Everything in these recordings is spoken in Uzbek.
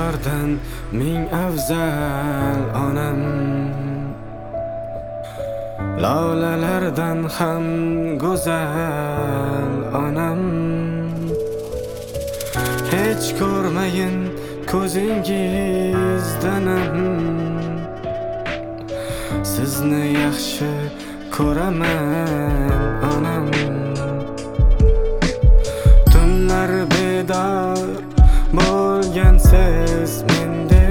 gullardan ming afzal onam, lolalardan ham go'zal onam. Hech ko'rmayin ko'zingizdanam, sizni yaxshi ko'raman onam. Tunlar bedor bo'lgansiz mende,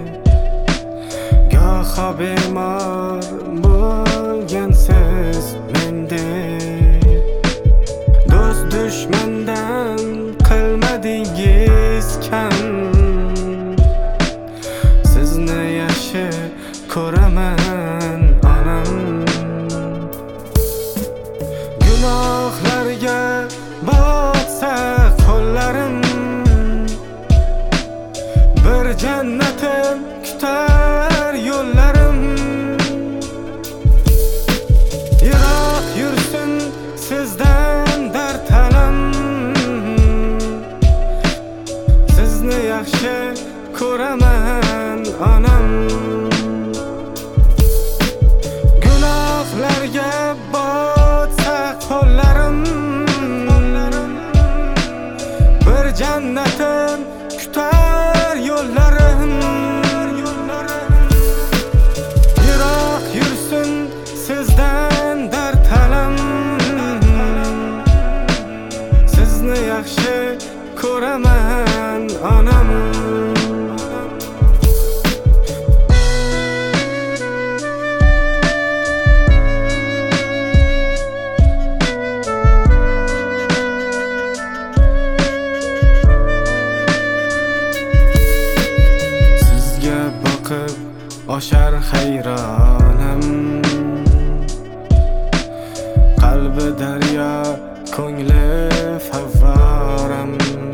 goho bemor bo'lgansiz mende. Do'st dushmandan qilmadingiz kam, sizni yaxshi ko'raman onam. Gunohlarga botsa qo'llarim, bir jannatim kutar yo'llarim. Yiroq yursin sizdan dard alam, sizni yaxshi ko'raman onam. Gunohlarga botsa qo'llarim, bir jannatim kutar yo'llarim. Yiroq yursin sizdan dard alam, sizni yaxshi ko'raman onam. Oshar hayronam, qalbi daryo, ko'ngli favvoram.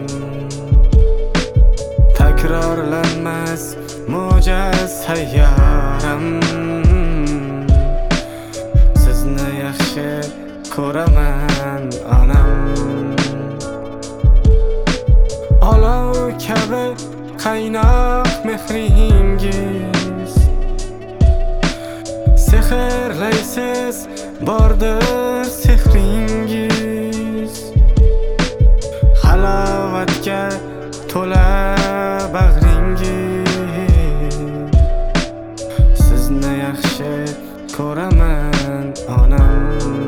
Takrorlanmas mo'jiz sayyoram, sizni yaxshi ko'raman onam. Olov kabi qaynoq mehringiz, sehrlaysiz bordir sehringiz. Halovatga to'la bag'ringiz, sizni yaxshi ko'raman onam.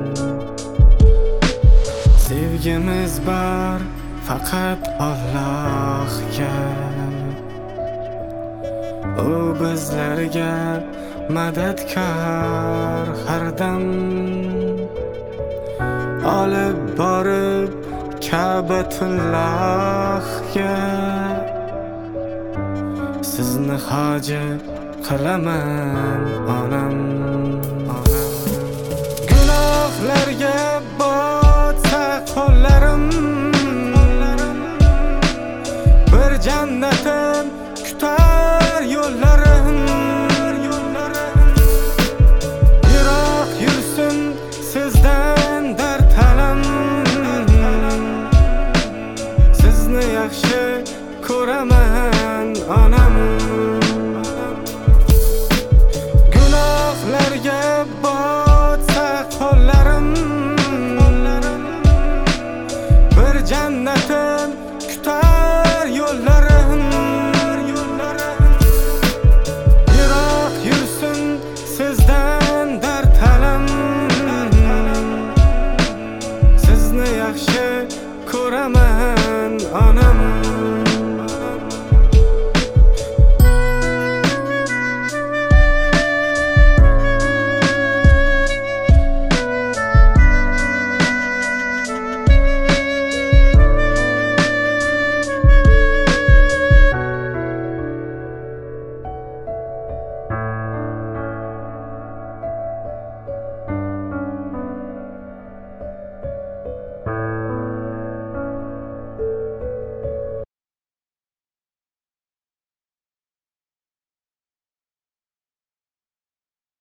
Sevgimiz bor faqat Allohga, u bizlarga madadkor har dam. Olib borib Ka'batullohga, sizni hoji qilaman onam. Gunohlarga botsa qo'llarim, bir jannatim